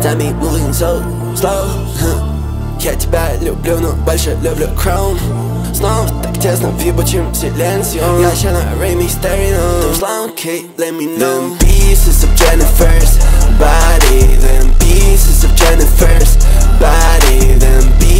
Tell me moving so slow. Я тебя люблю, но больше люблю Crown. Снова так тесно в ебучем силенсио. Я ща на Rey Mysterio. Those long cake, let me know. Them pieces of Jennifer's body. Them pieces of Jennifer's body. Them pieces